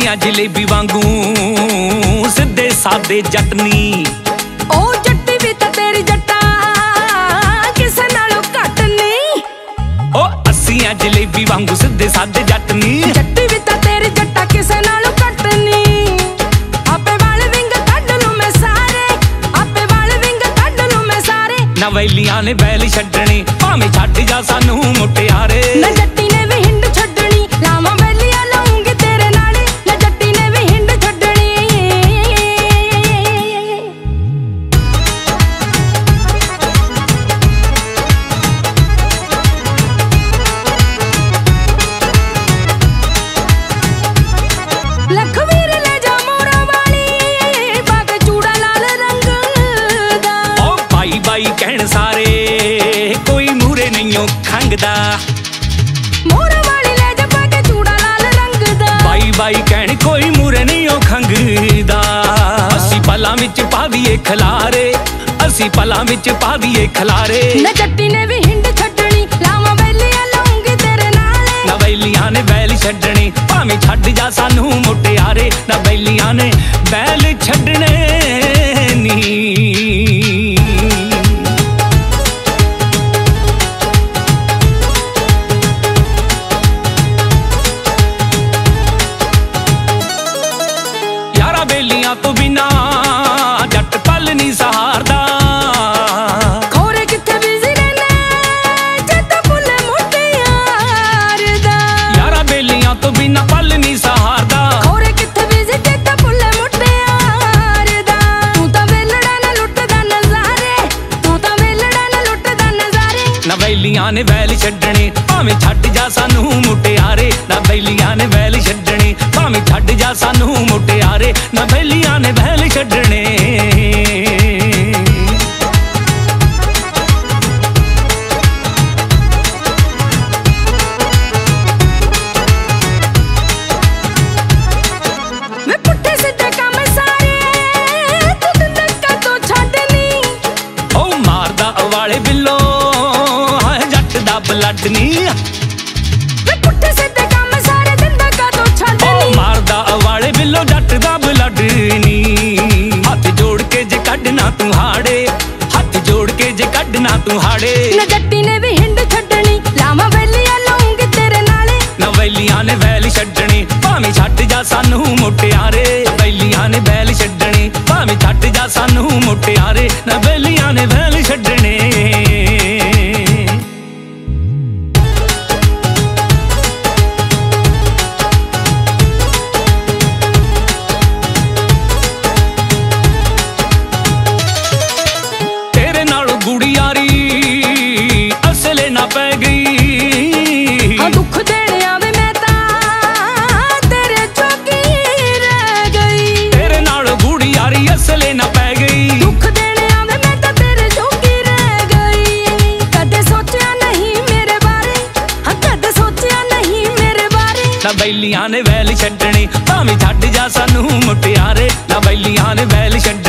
अस्सियां जलेबी वांगू सिद्धे सादे जटनी। ओ जट्टी भी तां तेरी जट्टा किसे नालों घट नहीं। ओ अस्सियां जलेबी वांगू सिद्धे सादे जटनी। जट्टी भी तां तेरी जट्टा किसे नालों घट नहीं। आपे वाल विंग कढ लूं मैं सारे, आपे वाल विंग कढ लूं मैं सारे। ना वैलियां ने बैल छड्डनी भावें छड्ड जा सानू मुटियारे। ना जट्टी ने भी हिंड छड्डनी लावां वैलियां लाऊंगी तेरे नाले। ना जट्टी ने भी हिंड छड्डनी। लखवीर ले जा मोरा वाली पाके चूड़ा लाल रंग दा। ओ बाई बाई कहण सारे कोई मूरे नहीं खंगदा। मोरा वाली ले जा पाके चूड़ा लाल रंग दा। बाई बाई कहण कोई मूरे नहीं खंगदा। असी पलां विच पा दिए खलारे, असी पलां विच पा दिए खलारे। ना जट्टी ने भी हिंड छड्डनी लावां वैलियां लाऊंगी तेरे नाले। ना वैलियां ने बैल छड्डनी भावें छड्ड जा सानू मुटियारे। ना वैलियां ने बैल छड्डने नी। यारा बेलियां तो बिना जट पल नहीं सहारदा। खोरे किथे बिजी रहना चेता भुल्ले मुटियार दा। यारा बेलियां तो बिना पल नहीं सहारदा। खोरे किथे बिजी चेता भुल्ले मुटियार दा। तू तां वेलड़ा ना लुटदा नज़ारे, तू तां वेलड़ा ना लुटदा नज़ारे। ना वैलियां ने बैल छड्डने भावें छड्ड जा सानू मुटियारे। ना वैलियां ने बैल छड्डने भावें छड्ड जा सानू मुटियारे। ना वैलियां ने बैल छड्डने। वे पुट्ठे सिद्धे काम सारे तू धक्का तो छड्डनी। ओ मारदा वाले बिल्लो हाय जट दा ब्लड नी। वे पुट्ठे सिद्धे काम सारे धक्का तो ओ छड्डनी। मारदा वाले बिल्लो जट दा ब्लड नी। हथ जोड़ के जे कढना तू हाड़े, हथ जोड़ के जे कढना तू हाड़े। ना जट्टी ने भी हिंड छड्डनी लावां वैलियां लाऊंगी तेरे नाले। ना वैलियां ने बैल छड्डनी भावें छड्ड जा सानू मुटियारे। वैलियां ने बैल छड्डनी भावें छड्ड जा सानू मुटियारे। ना वैलियां ने बैल छड्डने। तेरे नाल गुड़ी यारी असले ना पै गई। हाँ दुख देने आवे मैं तां तेरे चौकी रह गई। तेरे नाल गुड़ी यारी असले ना पै गई। दुख देने आवे मैं तां तेरे चौकी रह गई। कदे सोचा नहीं मेरे बारे, हाँ कदे सोचा नहीं मेरे बारे। ना वैलियां ने बैल छड्डने भावें छड्ड जा सानू मुटियारे। ना वैलियां ने बैल छड्डने